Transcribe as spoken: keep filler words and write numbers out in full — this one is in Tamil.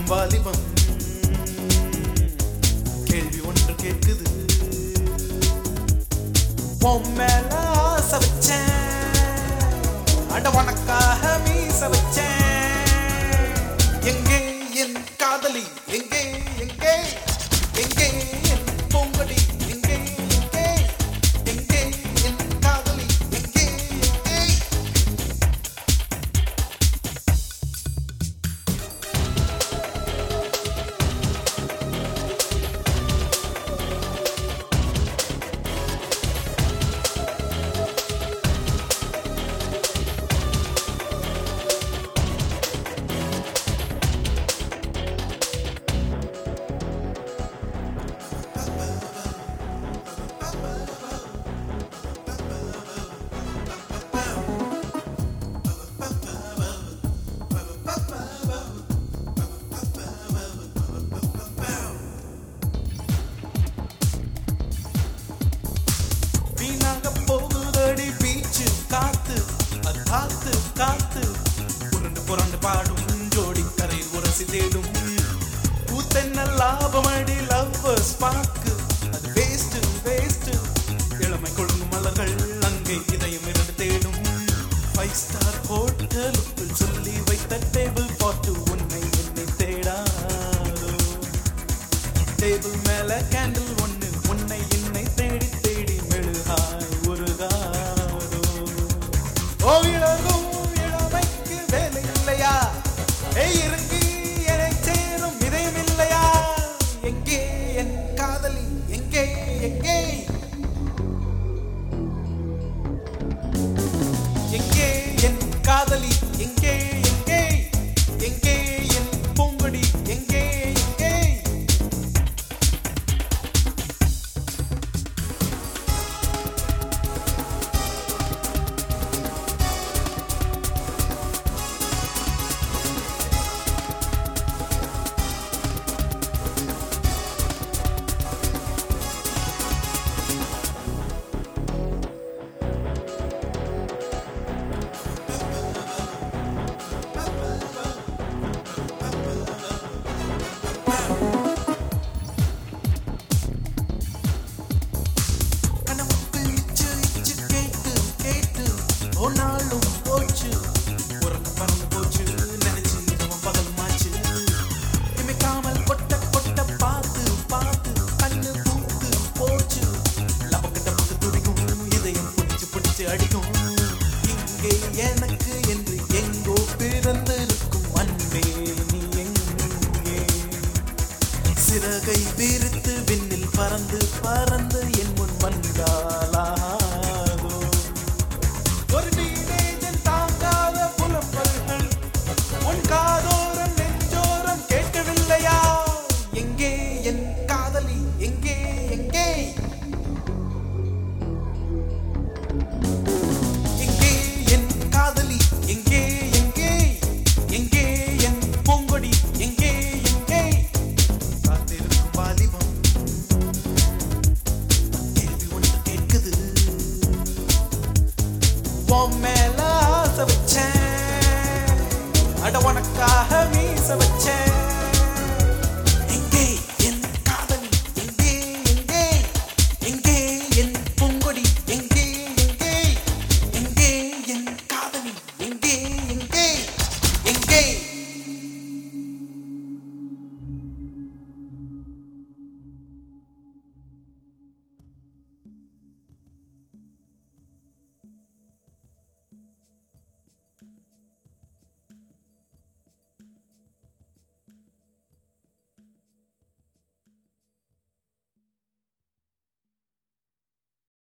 வாலிபம் கேள்வி ஒன்று கேட்குது. உன் மேல ஆசை வச்சேன், அட உனக்காக மீச வச்சேன். எங்கே என் காதலி, எங்கே எங்கே எங்கே என் பூங்கொடி, எங்கே எங்கே எங்கே என் காதலி, எங்கே எங்கே. காத்து அது காத்து காத்து புரண்டு புரண்டு பாடும் ஜோடி கரை உரசி தேடும். கூத்தென்ன லாபமடி லவ்வர்ஸ் பார்க்கு, அது வேஸ்ட் வேஸ்ட். இளமை கொழுங்கும் மலர்கள் அங்கே இதயம் இருந்து தேடும். ஃபைவ் ஸ்டார் ஹோட்டலுக்குள் சொல்லி வைத்த டேபிள் பாட்டு உன்னை என்னை தேடாதோ. டேபிள் மேல கேண்டில் ஒண்ணு உன்னை என்னை தேடி தேடி மெழுகாய் உருகாதோ. ஓ இழகும் இளமைக்கு வேலை இல்லையா, ஏய் இறங்கி என்னை சேரும் இதயம் இல்லையா. எங்கே என் காதலி, எங்கே எங்கே எங்கே என் காதலி, எங்கே எங்கே எங்கே என் பூங்கொடி, எங்கே எங்கே. நாளும் போச்சு உறக்க பறந்து போச்சு, நினைச்சு நம்ம பகல் மாச்சு. இமைக்காமல் கொட்ட கொட்ட பார்த்து பார்த்து கண்ணு பூத்து போச்சு. லபக்கிட்ட பட்டு துடிக்கும் இதயம் பிடிச்சு பிடிச்சு அடிக்கும். இங்கே எனக்கு என்று எங்கோ பிறந்திருக்கும் அன்பே நீ எங்கே. சிறகை விரித்து விண்ணில் பறந்து பறந்து என் முன் வந்தா